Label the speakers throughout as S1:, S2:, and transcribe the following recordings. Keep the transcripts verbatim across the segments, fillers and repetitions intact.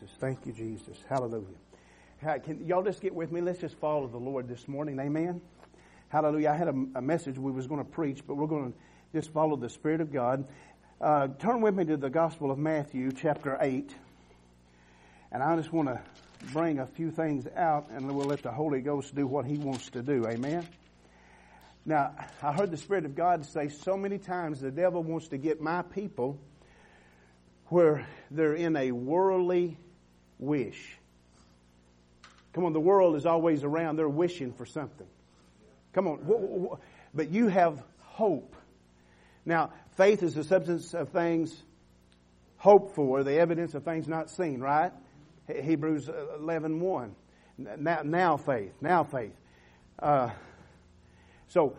S1: Thank you, Jesus. Hallelujah. Can y'all just get with me? Let's just follow the Lord this morning. Amen. Hallelujah. I had a, a message we was going to preach, but we're going to just follow the Spirit of God. Uh, turn with me to the Gospel of Matthew, chapter eight. And I just want to bring a few things out, and we'll let the Holy Ghost do what He wants to do. Amen. Now, I heard the Spirit of God say so many times the devil wants to get my people where they're in a worldly wish. Come on, the world is always around. They're wishing for something. Come on. But you have hope. Now, faith is the substance of things hoped for, the evidence of things not seen, right? Hebrews eleven one. Now, now faith. Now faith. Uh, so,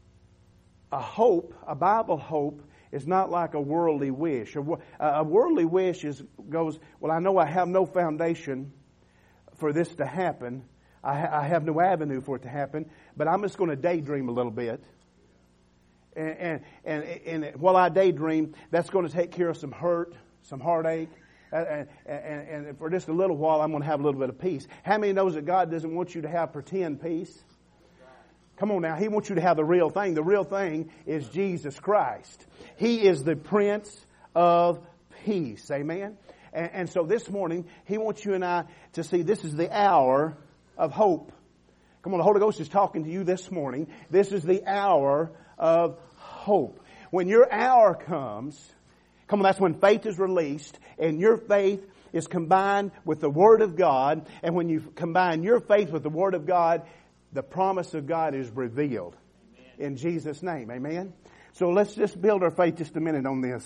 S1: a hope, a Bible hope, is not like a worldly wish. A, a worldly wish is goes, well, I know I have no foundation for this to happen. I, ha- I have no avenue for it to happen, but I'm just going to daydream a little bit. And, and, and, and while I daydream, that's going to take care of some hurt, some heartache. And, and, and for just a little while, I'm going to have a little bit of peace. How many knows that God doesn't want you to have pretend peace? Come on now. He wants you to have the real thing. The real thing is Jesus Christ. He is the Prince of Peace. Amen? And, and so this morning, He wants you and I to see this is the hour of hope. Come on, the Holy Ghost is talking to you this morning. This is the hour of hope. When your hour comes, come on, that's when faith is released, and your faith is combined with the Word of God. And when you combine your faith with the Word of God, the promise of God is revealed. Amen. In Jesus' name. Amen. So let's just build our faith just a minute on this.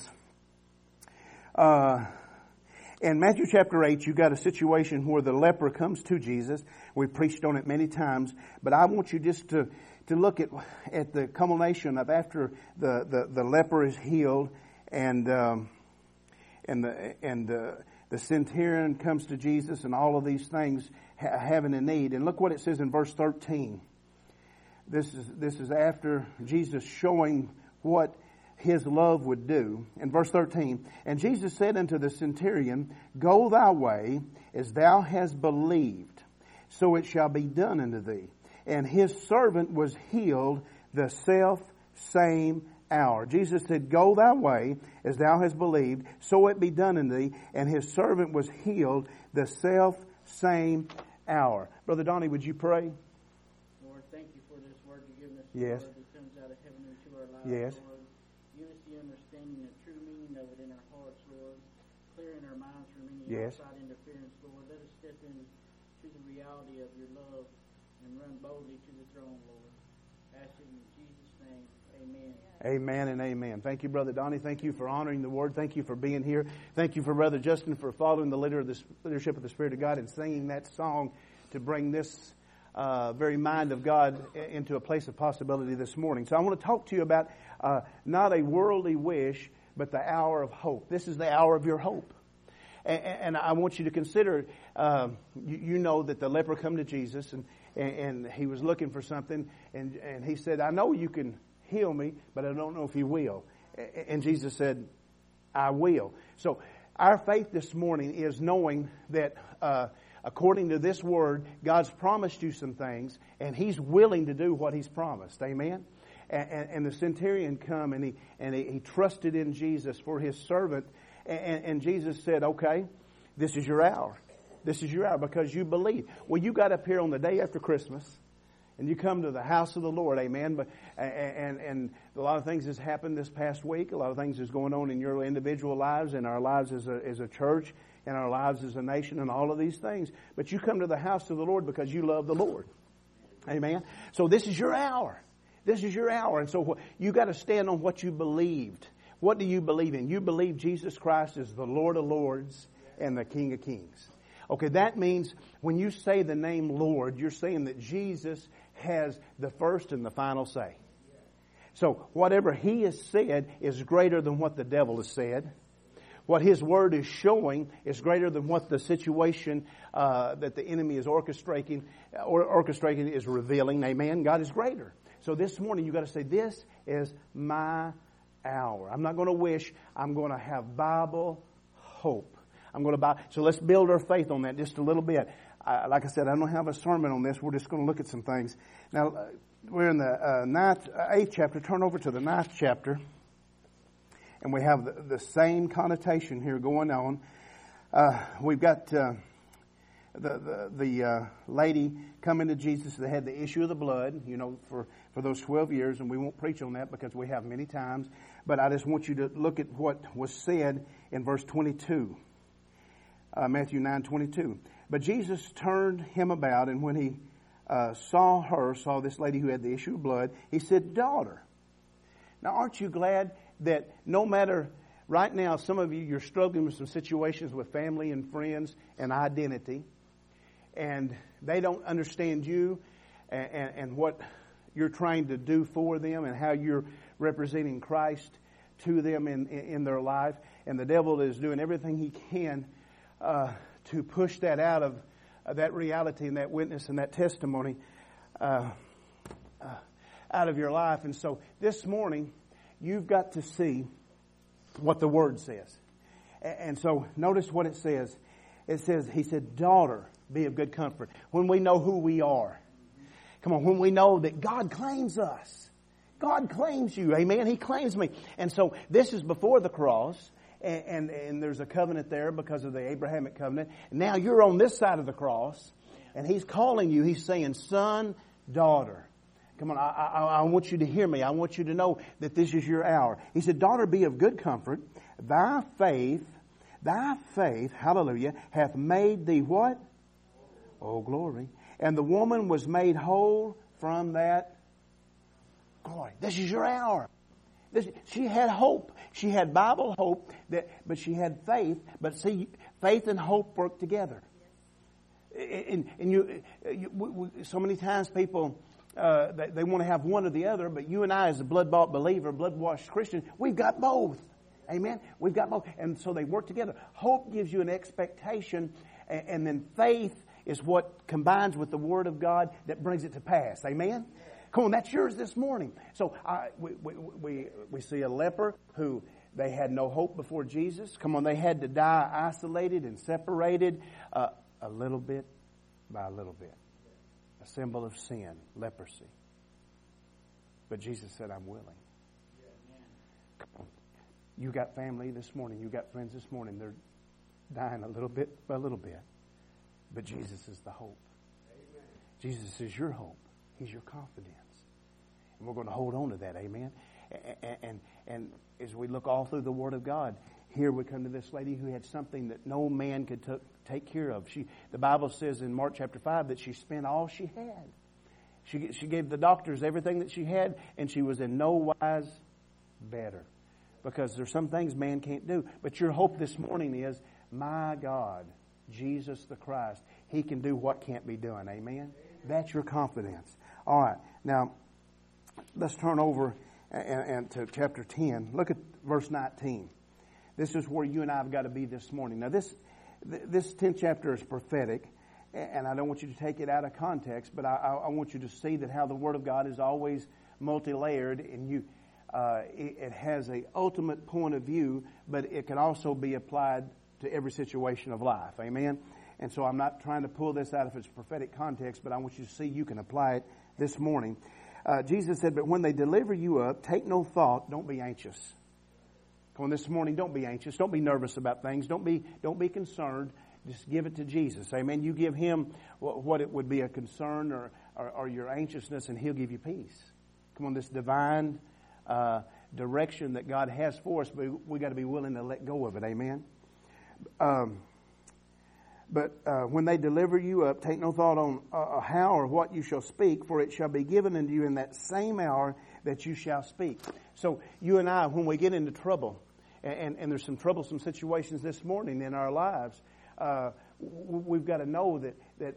S1: Uh, in Matthew chapter eight, you've got a situation where the leper comes to Jesus. We've preached on it many times. But I want you just to, to look at, at the culmination of after the, the, the leper is healed and, um, and the, and uh, the centurion comes to Jesus and all of these things ha- having a need. And look what it says in verse thirteen. This is, this is after Jesus showing what His love would do. In verse thirteen, and Jesus said unto the centurion, Go thy way, as thou hast believed, so it shall be done unto thee. And his servant was healed the self same hour. Jesus said, Go thy way, as thou hast believed, so it be done unto thee. And his servant was healed the self same hour. Brother Donnie, would you pray?
S2: Lord, thank you for this word you've given us.
S1: Yes.
S2: Lord, that comes out of heaven into our lives.
S1: Yes.
S2: Lord, give us the understanding, the true meaning of it in our hearts, Lord. Clearing our minds from any
S1: Yes.
S2: outside interference, Lord. Let us step into the reality of your love and run boldly to the throne, Lord. Ask it in Jesus' name. Amen.
S1: Amen and amen. Thank you, Brother Donnie. Thank you for honoring the Word. Thank you for being here. Thank you for Brother Justin for following the leader of the leadership of the Spirit of God and singing that song to bring this uh, very mind of God into a place of possibility this morning. So I want to talk to you about uh, not a worldly wish, but the hour of hope. This is the hour of your hope. And, and I want you to consider, uh, you, you know that the leper come to Jesus and, and, and he was looking for something and, and he said, I know you can heal me, but I don't know if you will. And Jesus said, I will. So our faith this morning is knowing that uh, according to this word, God's promised you some things, and He's willing to do what He's promised. Amen? And, and, and the centurion come, and he and he, he trusted in Jesus for his servant, and, and Jesus said, okay, this is your hour. This is your hour because you believe. Well, you got up here on the day after Christmas, and you come to the house of the Lord, amen. But and and a lot of things has happened this past week. A lot of things is going on in your individual lives, in our lives as a as a church, in our lives as a nation, and all of these things. But you come to the house of the Lord because you love the Lord, amen. So this is your hour. This is your hour, and so you got to stand on what you believed. What do you believe in? You believe Jesus Christ is the Lord of Lords and the King of Kings. Okay, that means when you say the name Lord, you're saying that Jesus has the first and the final say. So whatever He has said is greater than what the devil has said. What His Word is showing is greater than what the situation uh, that the enemy is orchestrating, or orchestrating is revealing. Amen. God is greater. So this morning you got to say, this is my hour. I'm not going to wish. I'm going to have Bible hope. I'm going to buy. So let's build our faith on that just a little bit. I, like I said, I don't have a sermon on this. We're just going to look at some things. Now, uh, we're in the uh, ninth, uh, eighth chapter. Turn over to the ninth chapter. And we have the, the same connotation here going on. Uh, we've got uh, the the, the uh, lady coming to Jesus that had the issue of the blood, you know, for, for those twelve years. And we won't preach on that because we have many times. But I just want you to look at what was said in verse twenty-two. Uh, Matthew nine twenty-two. But Jesus turned him about, and when he uh, saw her, saw this lady who had the issue of blood, he said, "Daughter." Now, aren't you glad that no matter, right now, some of you, you're struggling with some situations with family and friends and identity, and they don't understand you and, and, and what you're trying to do for them and how you're representing Christ to them in, in, in their life, and the devil is doing everything he can uh, to push that out of uh, that reality and that witness and that testimony uh, uh, out of your life. And so this morning, you've got to see what the Word says. And so notice what it says. It says, he said, "Daughter, be of good comfort." When we know who we are. Come on, when we know that God claims us. God claims you. Amen. He claims me. And so this is before the cross. And, and, and there's a covenant there because of the Abrahamic covenant. Now you're on this side of the cross. And He's calling you. He's saying, "Son, daughter." Come on, I, I, I want you to hear me. I want you to know that this is your hour. He said, "Daughter, be of good comfort. Thy faith, thy faith, hallelujah, hath made thee" what? Oh, glory. "And the woman was made whole from that." Glory. This is your hour. This, she had hope. She had Bible hope, that, but she had faith. But see, faith and hope work together. And, and you, you we, we, so many times people, uh, they, they want to have one or the other, but you and I as a blood-bought believer, blood-washed Christian, we've got both. Amen? We've got both. And so they work together. Hope gives you an expectation, and, and then faith is what combines with the Word of God that brings it to pass. Amen? Come on, that's yours this morning. So I, we, we, we, we see a leper who they had no hope before Jesus. Come on, they had to die isolated and separated uh, a little bit by a little bit. A symbol of sin, leprosy. But Jesus said, "I'm willing." Come on. You got family this morning. You got friends this morning. They're dying a little bit by a little bit. But Jesus is the hope. Amen. Jesus is your hope. He's your confidence. And we're going to hold on to that. Amen. And, and, and as we look all through the Word of God, here we come to this lady who had something that no man could t- take care of. She, the Bible says in Mark chapter five that she spent all she had. She, she gave the doctors everything that she had, and she was in no wise better. Because there's some things man can't do. But your hope this morning is, my God, Jesus the Christ, He can do what can't be done. Amen? That's your confidence. All right. Now, let's turn over and, and to chapter ten. Look at verse nineteen. This is where you and I have got to be this morning. Now, this this tenth chapter is prophetic, and I don't want you to take it out of context, but I, I want you to see that how the Word of God is always multi-layered, and you uh, it, it has a ultimate point of view, but it can also be applied to every situation of life. Amen? And so I'm not trying to pull this out of its prophetic context, but I want you to see you can apply it this morning. Uh, Jesus said, "But when they deliver you up, take no thought, don't be anxious." Come on, this morning, don't be anxious. Don't be nervous about things. Don't be don't be concerned. Just give it to Jesus. Amen. You give Him what it would be a concern or, or, or your anxiousness, and He'll give you peace. Come on, this divine uh, direction that God has for us, but we got to be willing to let go of it. Amen. Um, but uh, when they deliver you up, take no thought on uh, how or what you shall speak, for it shall be given unto you in that same hour that you shall speak. So you and I, when we get into trouble, and, and there's some troublesome situations this morning in our lives, uh, we've got to know that, that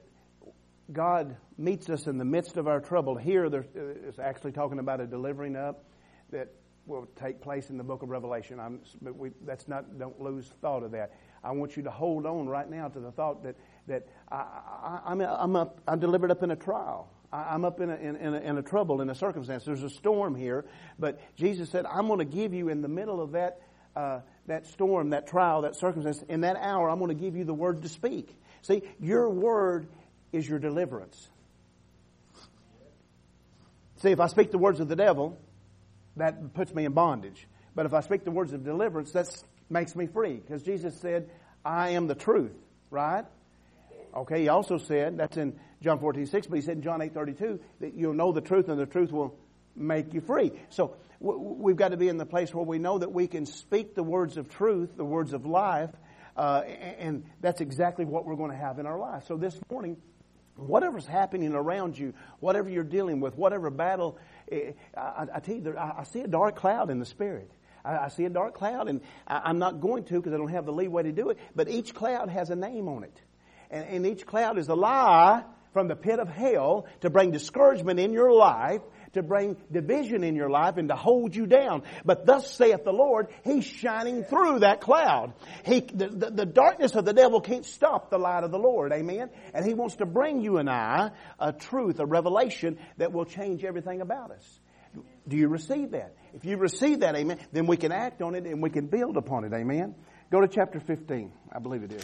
S1: God meets us in the midst of our trouble. Here, there's, it's actually talking about a delivering up that will take place in the book of Revelation. I'm, but we, that's not. Don't lose thought of that. I want you to hold on right now to the thought that that I, I, I'm I'm up. I'm delivered up in a trial. I, I'm up in a, in, in, a, in a trouble, in a circumstance. There's a storm here, but Jesus said, "I'm going to give you in the middle of that uh, uh, that storm, that trial, that circumstance, in that hour, I'm going to give you the word to speak. See, your word is your deliverance. See, if I speak the words of the devil, that puts me in bondage. But if I speak the words of deliverance, that makes me free. Because Jesus said, I am the truth, right? Okay, he also said, that's in John fourteen six, but he said in John eight thirty-two, that you'll know the truth and the truth will make you free. So we've got to be in the place where we know that we can speak the words of truth, the words of life, uh, and that's exactly what we're going to have in our life. So this morning, whatever's happening around you, whatever you're dealing with, whatever battle, I, I tell you, I see a dark cloud in the spirit. I see a dark cloud, and I'm not going to because I don't have the leeway to do it, but each cloud has a name on it. And, and each cloud is a lie from the pit of hell to bring discouragement in your life, to bring division in your life, and to hold you down. But thus saith the Lord, He's shining through that cloud. He, the, the, the darkness of the devil can't stop the light of the Lord. Amen? And He wants to bring you and I a truth, a revelation that will change everything about us. Do you receive that? If you receive that, amen, then we can act on it and we can build upon it. Amen? Go to chapter fifteen. I believe it is.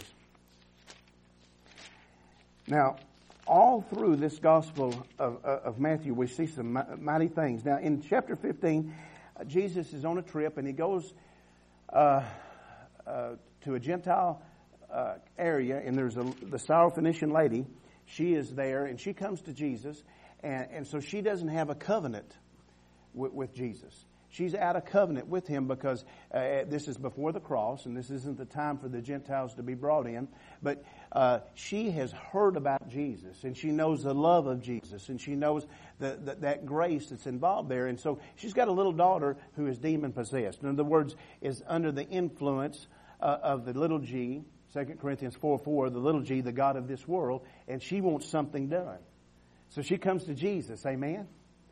S1: Now, all through this gospel of, of Matthew, we see some mighty things. Now, in chapter fifteen, uh, Jesus is on a trip and he goes uh, uh, to a Gentile uh, area, and there's a, the Syrophoenician lady. She is there, and she comes to Jesus, and, and so she doesn't have a covenant with, with Jesus. She's out of covenant with Him because uh, this is before the cross, and this isn't the time for the Gentiles to be brought in. But uh, she has heard about Jesus, and she knows the love of Jesus, and she knows the, the, that grace that's involved there. And so she's got a little daughter who is demon-possessed. In other words, is under the influence uh, of the little g, Second Corinthians four four, the little g, the god of this world, and she wants something done. So she comes to Jesus. Amen?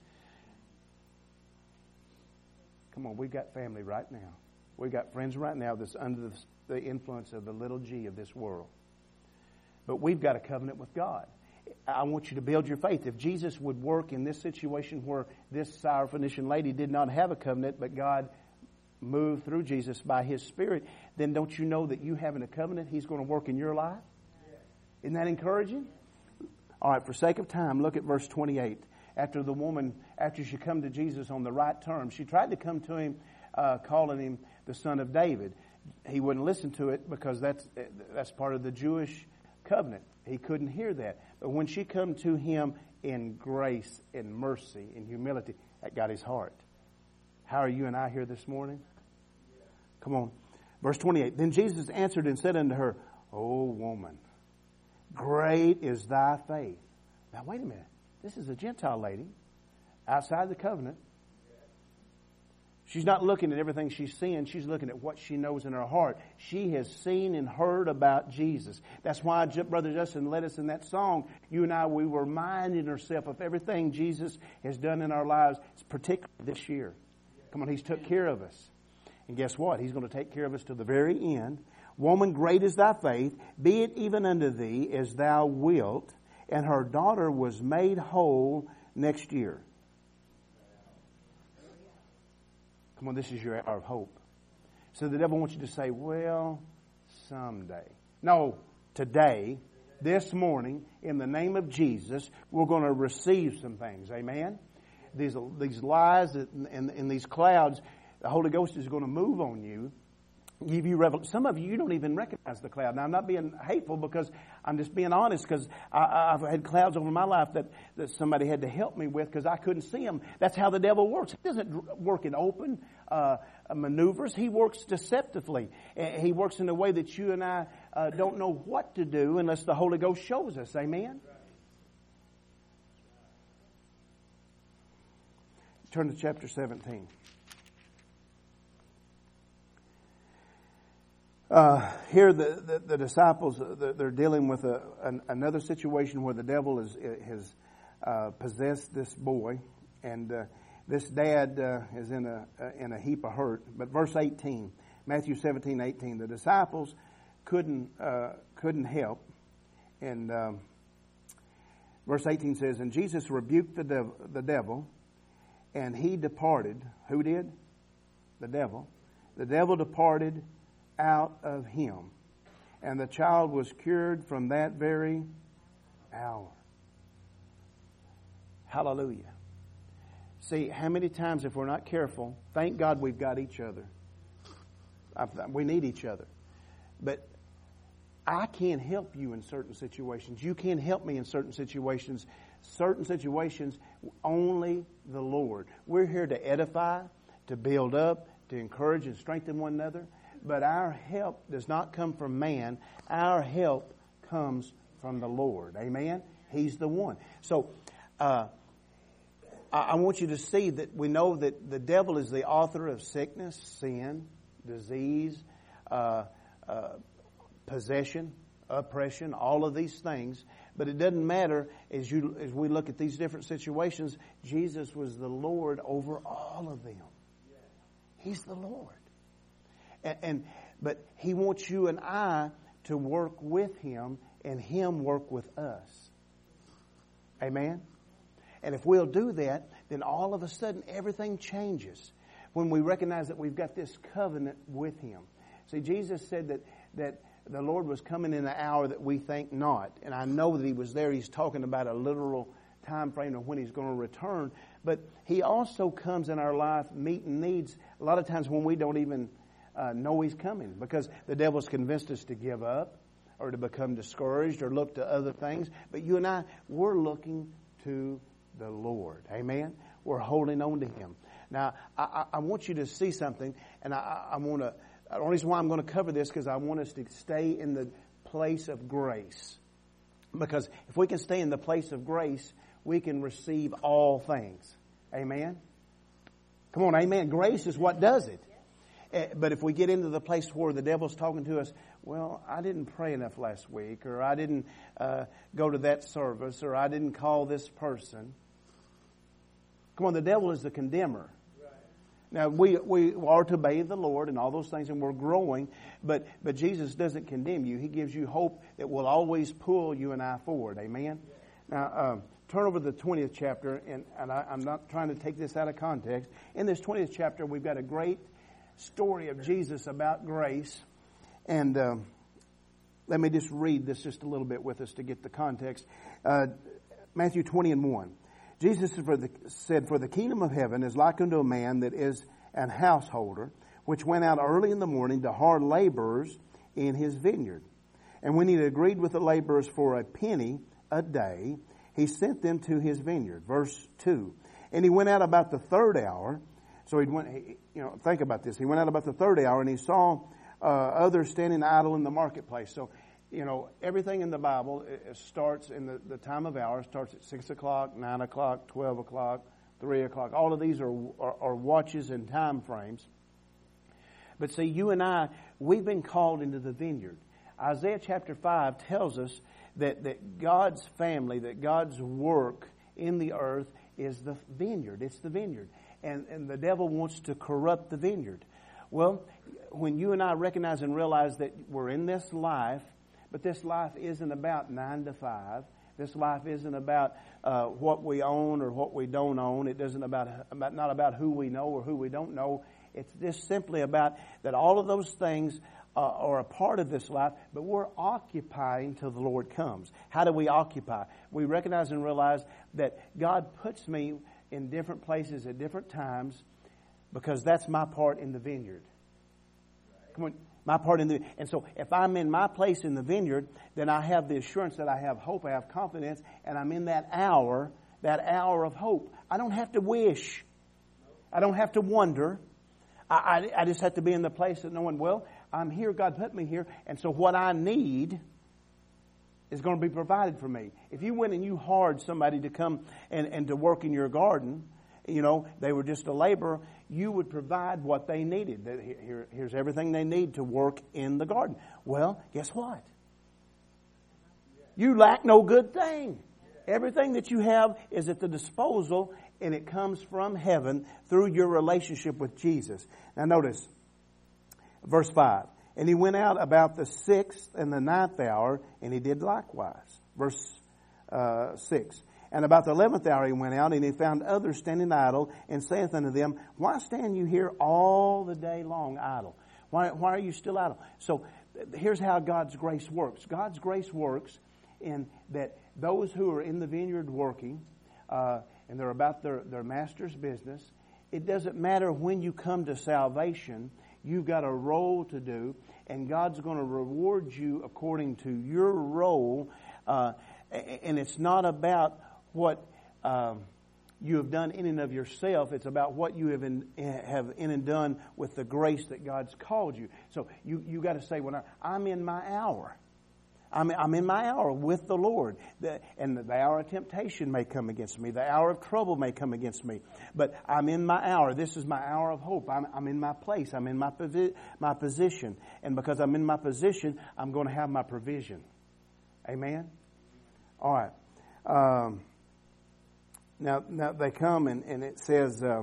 S1: Come on, we've got family right now. We've got friends right now that's under the, the influence of the little g of this world. But we've got a covenant with God. I want you to build your faith. If Jesus would work in this situation where this Syrophoenician lady did not have a covenant, but God moved through Jesus by His Spirit, then don't you know that you having a covenant, He's going to work in your life? Isn't that encouraging? All right, for sake of time, look at verse twenty-eight. After the woman, after she come to Jesus on the right terms, she tried to come to Him uh, calling Him the Son of David. He wouldn't listen to it because that's that's part of the Jewish covenant. He couldn't hear that. But when she come to Him in grace and mercy and humility, that got His heart. How are you and I here this morning? Come on. Verse twenty-eight. Then Jesus answered and said unto her, O woman, great is thy faith. Now wait a minute. This is a Gentile lady outside the covenant. She's not looking at everything she's seeing. She's looking at what she knows in her heart. She has seen and heard about Jesus. That's why Brother Justin led us in that song. You and I, we were reminding ourselves of everything Jesus has done in our lives, particularly this year. Come on, He's took care of us. And guess what? He's going to take care of us to the very end. Woman, great is thy faith. Be it even unto thee as thou wilt. And her daughter was made whole next year. Come on, this is your hour of hope. So the devil wants you to say, well, someday. No, today, this morning, in the name of Jesus, we're going to receive some things. Amen? These, these lies and, and, and these clouds, the Holy Ghost is going to move on you. Give you revel- Some of you, you don't even recognize the cloud. Now, I'm not being hateful because I'm just being honest because I, I've had clouds over my life that, that somebody had to help me with because I couldn't see them. That's how the devil works. He doesn't work in open uh, maneuvers. He works deceptively. He works in a way that you and I uh, don't know what to do unless the Holy Ghost shows us. Amen? Turn to chapter seventeen. Uh, here the, the, the disciples, they're dealing with a, an, another situation where the devil is, has uh, possessed this boy, and uh, this dad uh, is in a in a heap of hurt. But verse eighteen, Matthew seventeen, eighteen, the disciples couldn't uh, couldn't help, and um, verse eighteen says, and Jesus rebuked the dev- the devil, and he departed. Who did? The devil. the devil departed out of him, and the child was cured from that very hour. Hallelujah. See, how many times, if we're not careful, thank God we've got each other. We need each other. But I can't help you in certain situations. You can't help me in certain situations. Certain situations, only the Lord. We're here to edify, to build up, to encourage and strengthen one another. But our help does not come from man. Our help comes from the Lord. Amen? He's the one. So, uh, I want you to see that we know that the devil is the author of sickness, sin, disease, uh, uh, possession, oppression, all of these things. But it doesn't matter as you as we look at these different situations. Jesus was the Lord over all of them. He's the Lord, and, and but He wants you and I to work with Him, and Him work with us. Amen. And if we'll do that, then all of a sudden everything changes when we recognize that we've got this covenant with Him. See, Jesus said that that the Lord was coming in an hour that we think not. And I know that He was there. He's talking about a literal time frame of when He's going to return. But He also comes in our life meeting needs a lot of times when we don't even uh, know He's coming, because the devil's convinced us to give up or to become discouraged or look to other things. But you and I, we're looking to the Lord. Amen? We're holding on to Him. Now, I, I want you to see something, and I, I want to, the only reason why I'm going to cover this because I want us to stay in the place of grace. Because if we can stay in the place of grace, we can receive all things. Amen? Come on, amen. Grace is what does it. But if we get into the place where the devil's talking to us, well, I didn't pray enough last week, or I didn't uh, go to that service, or I didn't call this person. Come on, the devil is the condemner. Right. Now, we we are to obey the Lord and all those things, and we're growing, but but Jesus doesn't condemn you. He gives you hope that will always pull you and I forward. Amen? Yeah. Now, uh, turn over to the twentieth chapter, and, and I, I'm not trying to take this out of context. In this twentieth chapter, we've got a great story of Jesus about grace. And uh, let me just read this just a little bit with us to get the context. Uh, Matthew twenty and one. Jesus said, "For the kingdom of heaven is like unto a man that is an householder, which went out early in the morning to hire laborers in his vineyard. And when he had agreed with the laborers for a penny a day, he sent them to his vineyard." Verse two. "And he went out about the third hour." So he went, you know, think about this. He went out about the third hour, and he saw uh, others standing idle in the marketplace. So, you know, everything in the Bible it starts in the, the time of hour, starts at six o'clock, nine o'clock, twelve o'clock, three o'clock. All of these are, are, are watches and time frames. But see, you and I, we've been called into the vineyard. Isaiah chapter five tells us that, that God's family, that God's work in the earth is the vineyard. It's the vineyard. And, and the devil wants to corrupt the vineyard. Well, when you and I recognize and realize that we're in this life, but this life isn't about nine to five. This life isn't about uh, what we own or what we don't own. It doesn't about, about not about who we know or who we don't know. It's just simply about that all of those things uh, are a part of this life, but we're occupying till the Lord comes. How do we occupy? We recognize and realize that God puts me in different places at different times because that's my part in the vineyard. Come on, my part in the and so if I'm in my place in the vineyard, then I have the assurance that I have hope, I have confidence, and I'm in that hour, that hour of hope. I don't have to wish. I don't have to wonder. I, I, I just have to be in the place of knowing, well, I'm here, God put me here, and so what I need is going to be provided for me. If you went and you hired somebody to come and, and to work in your garden, you know, they were just a laborer, you would provide what they needed. Here, here's everything they need to work in the garden. Well, guess what? You lack no good thing. Everything that you have is at the disposal, and it comes from heaven through your relationship with Jesus. Now notice, verse five. "And he went out about the sixth and the ninth hour, and he did likewise." Verse uh, six. And about the eleventh hour he went out, and he found others standing idle, and saith unto them, Why stand you here all the day long idle? Why, why are you still idle? So here's how God's grace works. God's grace works in that those who are in the vineyard working, uh, and they're about their, their master's business, it doesn't matter when you come to salvation, you've got a role to do, and God's going to reward you according to your role. Uh, and it's not about what um, you have done in and of yourself. It's about what you have in, have in and done with the grace that God's called you. So you you got to say, "Well, I'm in my hour. I'm I'm in my hour with the Lord." The, and the, the hour of temptation may come against me. The hour of trouble may come against me. But I'm in my hour. This is my hour of hope. I'm I'm in my place. I'm in my posi- my position. And because I'm in my position, I'm going to have my provision. Amen. All right. Um, now, now they come and, and it says, uh,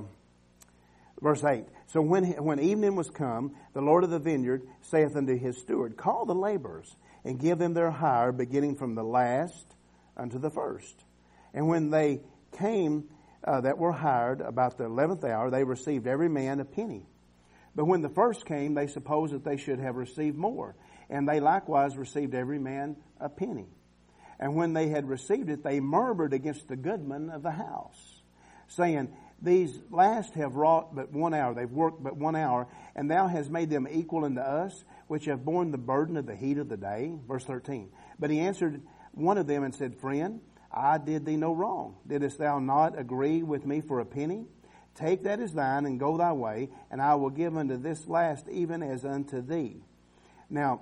S1: verse eight. So when when evening was come, the Lord of the vineyard saith unto his steward, Call the laborers, and give them their hire, beginning from the last unto the first. And when they came uh, that were hired about the eleventh hour, they received every man a penny. But when the first came, they supposed that they should have received more. And they likewise received every man a penny. And when they had received it, they murmured against the goodman of the house, saying, These last have wrought but one hour. They've worked but one hour, and thou hast made them equal unto us, which have borne the burden of the heat of the day. Verse thirteen. But he answered one of them and said, Friend, I did thee no wrong. Didst thou not agree with me for a penny? Take that as thine, and go thy way, and I will give unto this last even as unto thee. Now,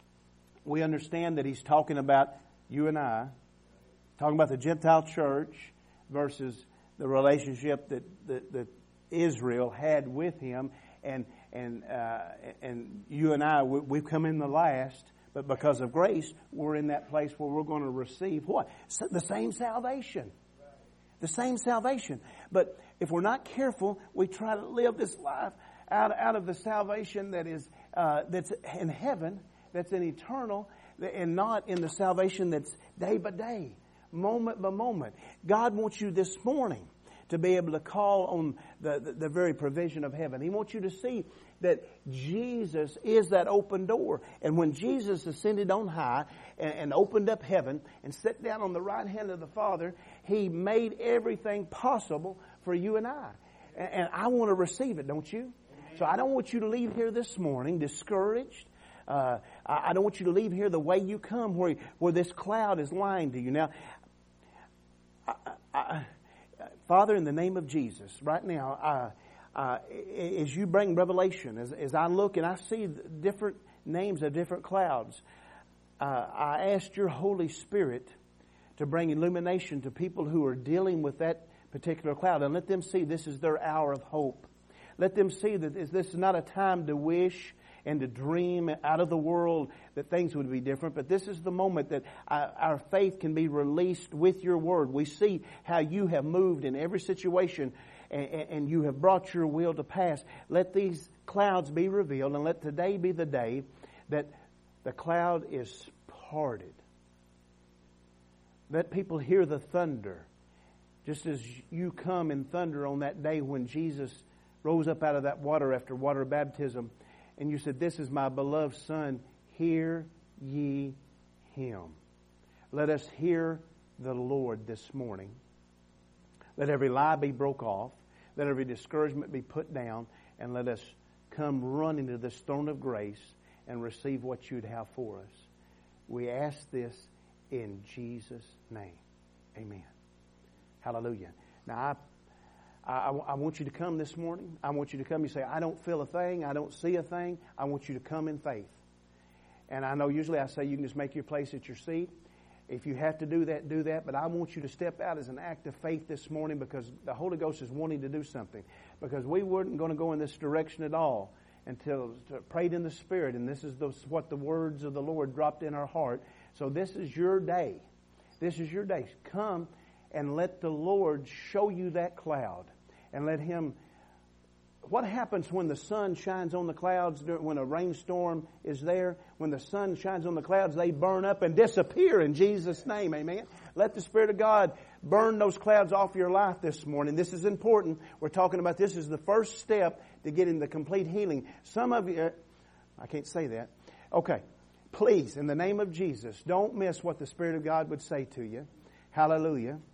S1: we understand that he's talking about you and I, talking about the Gentile church versus the relationship that, that, that Israel had with him. And and uh, and you and I, we, we've come in the last, but because of grace, we're in that place where we're going to receive what? The same salvation. The same salvation. But if we're not careful, we try to live this life out, out of the salvation that is uh, that's in heaven, that's in eternal, and not in the salvation that's day by day, moment by moment. God wants you this morning to be able to call on the, the, the very provision of heaven. He wants you to see that Jesus is that open door. And when Jesus ascended on high and, and opened up heaven and sat down on the right hand of the Father, He made everything possible for you and I. And, and I want to receive it, don't you? So I don't want you to leave here this morning discouraged. Uh, I don't want you to leave here the way you come, where where this cloud is lying to you. Now, I, I, Father, in the name of Jesus, right now, uh, uh, as you bring revelation, as, as I look and I see different names of different clouds, uh, I asked your Holy Spirit to bring illumination to people who are dealing with that particular cloud, and let them see this is their hour of hope. Let them see that this is not a time to wish and to dream out of the world that things would be different. But this is the moment that our faith can be released with your word. We see how you have moved in every situation, and you have brought your will to pass. Let these clouds be revealed, and let today be the day that the cloud is parted. Let people hear the thunder, just as you come in thunder on that day when Jesus rose up out of that water after water baptism. And you said, This is my beloved Son, hear ye Him. Let us hear the Lord this morning. Let every lie be broke off. Let every discouragement be put down. And let us come running to this throne of grace and receive what you'd have for us. We ask this in Jesus' name. Amen. Hallelujah. Now, I I, I want you to come this morning. I want you to come. You say, I don't feel a thing. I don't see a thing. I want you to come in faith. And I know usually I say you can just make your place at your seat. If you have to do that, do that. But I want you to step out as an act of faith this morning, because the Holy Ghost is wanting to do something. Because we weren't going to go in this direction at all until prayed in the Spirit. And this is the, what the words of the Lord dropped in our heart. So this is your day. This is your day. Come and let the Lord show you that cloud. And let Him... What happens when the sun shines on the clouds, when a rainstorm is there? When the sun shines on the clouds, they burn up and disappear in Jesus' name. Amen. Let the Spirit of God burn those clouds off your life this morning. This is important. We're talking about this is the first step to getting the complete healing. Some of you, I can't say that. Okay. Please, in the name of Jesus, don't miss what the Spirit of God would say to you. Hallelujah.